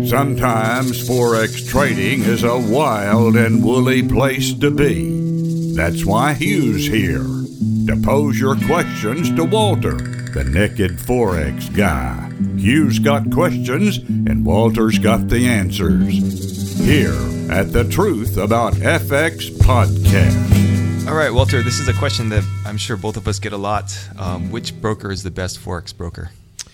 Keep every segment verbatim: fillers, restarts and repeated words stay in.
Sometimes Forex trading is a wild and woolly place to be. That's why Hugh's here, to pose your questions to Walter, the naked Forex guy. Hugh's got questions, and Walter's got the answers. Here at the Truth About F X podcast. All right, Walter, this is a question that I'm sure both of us get a lot. Um, which broker is the best Forex broker?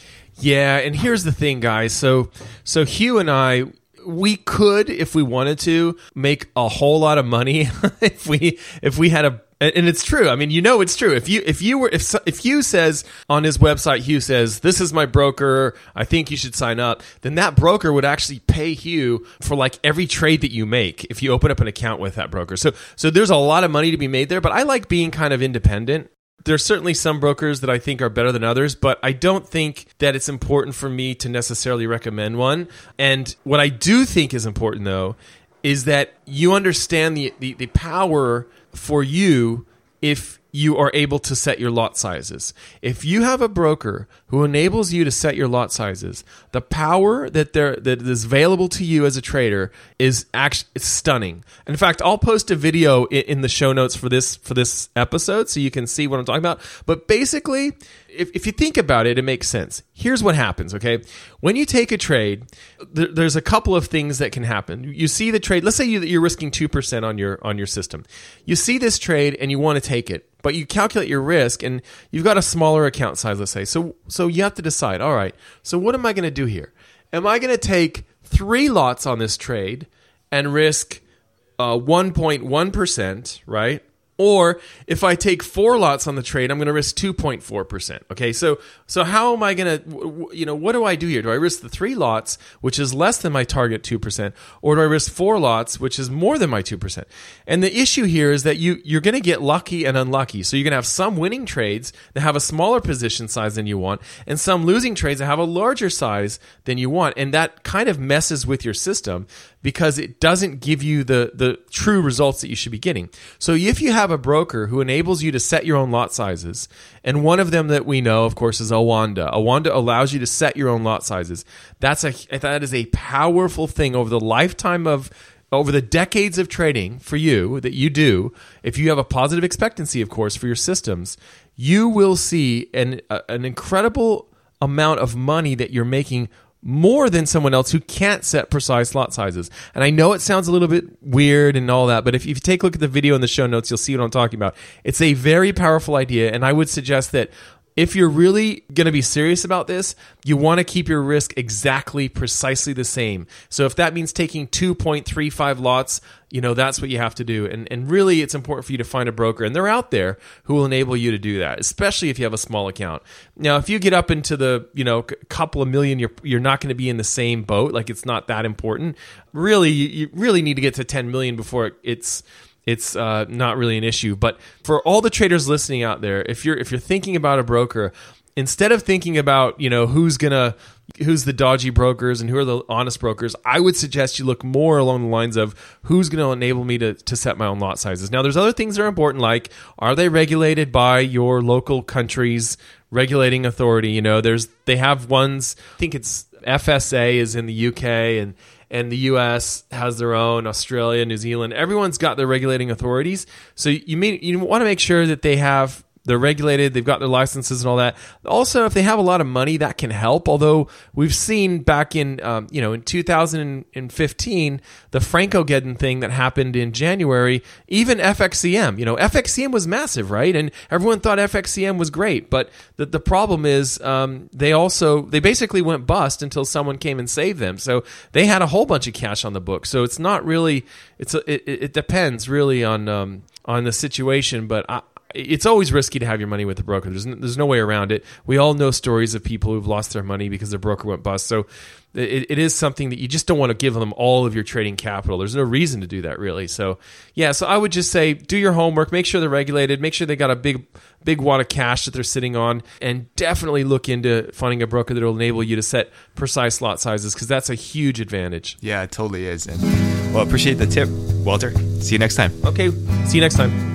Yeah, and here's the thing, guys. So, so Hugh and I, we could, if we wanted to, make a whole lot of money if we if we had a. And it's true. I mean, you know, it's true. If you if you were if if Hugh says on his website, Hugh says, "This is my broker. I think you should sign up." Then that broker would actually pay Hugh for like every trade that you make if you open up an account with that broker. So so there's a lot of money to be made there. But I like being kind of independent. There's certainly some brokers that I think are better than others, but I don't think that it's important for me to necessarily recommend one. And what I do think is important, though, is that you understand the, the, the power for you if you are able to set your lot sizes. If you have a broker who enables you to set your lot sizes, the power that there that is available to you as a trader is actually it's stunning. In fact, I'll post a video in, in the show notes for this for this episode so you can see what I'm talking about. But basically, if, if you think about it, it makes sense. Here's what happens, okay? When you take a trade, there, there's a couple of things that can happen. You see the trade. Let's say you, you're risking two percent on your on your system. You see this trade and you want to take it, but you calculate your risk and you've got a smaller account size, let's say. So so you have to decide, all right, so what am I going to do here? Am I going to take three lots on this trade and risk uh, one point one percent, right? Or if I take four lots on the trade, I'm going to risk two point four percent. Okay, so so how am I going to, you know, what do I do here? Do I risk the three lots, which is less than my target two percent, or do I risk four lots, which is more than my two percent? And the issue here is that you, you're going to get lucky and unlucky. So you're going to have some winning trades that have a smaller position size than you want, and some losing trades that have a larger size than you want. And that kind of messes with your system because it doesn't give you the, the true results that you should be getting. So if you have a broker who enables you to set your own lot sizes, and one of them that we know, of course, is Awanda. Awanda allows you to set your own lot sizes. That's a that is a powerful thing over the lifetime of over the decades of trading for you that you do. If you have a positive expectancy, of course, for your systems, you will see an an incredible amount of money that you're making, more than someone else who can't set precise lot sizes. And I know it sounds a little bit weird and all that, but if you take a look at the video in the show notes, you'll see what I'm talking about. It's a very powerful idea, and I would suggest that if you're really going to be serious about this, you want to keep your risk exactly, precisely the same. So if that means taking two point three five lots, you know, that's what you have to do. And and really, it's important for you to find a broker, and they're out there who will enable you to do that, especially if you have a small account. Now, if you get up into the, you know, couple of million, you're you're not going to be in the same boat. Like, it's not that important. Really, you, you really need to get to ten million before it's it's uh, not really an issue. But for all the traders listening out there, if you're if you're thinking about a broker, instead of thinking about, you know, who's gonna who's the dodgy brokers and who are the honest brokers, I would suggest you look more along the lines of who's going to enable me to, to set my own lot sizes. Now, there's other things that are important, like, are they regulated by your local country's regulating authority? You know, there's they have ones, I think it's F S A is in the U K, and and the U S has their own, Australia, New Zealand. Everyone's got their regulating authorities. So you mean you want to make sure that they have they're regulated, they've got their licenses and all that. Also, if they have a lot of money, that can help. Although we've seen back in, um, you know, in two thousand fifteen, the Franco-Geddon thing that happened in January, even F X C M, you know, F X C M was massive, right? And everyone thought F X C M was great. But the, the problem is um, they also, they basically went bust until someone came and saved them. So they had a whole bunch of cash on the book. So it's not really, it's a, it, it depends really on, um, on the situation. But I, it's always risky to have your money with a broker. There's no, there's no way around it. We all know stories of people who've lost their money because their broker went bust. So it, it is something that you just don't want to give them all of your trading capital. There's no reason to do that, really. So yeah, so I would just say do your homework, make sure they're regulated, make sure they got a big big wad of cash that they're sitting on, and definitely look into finding a broker that will enable you to set precise lot sizes, because that's a huge advantage. Yeah, it totally is. And well, appreciate the tip, Walter. See you next time. Okay, see you next time.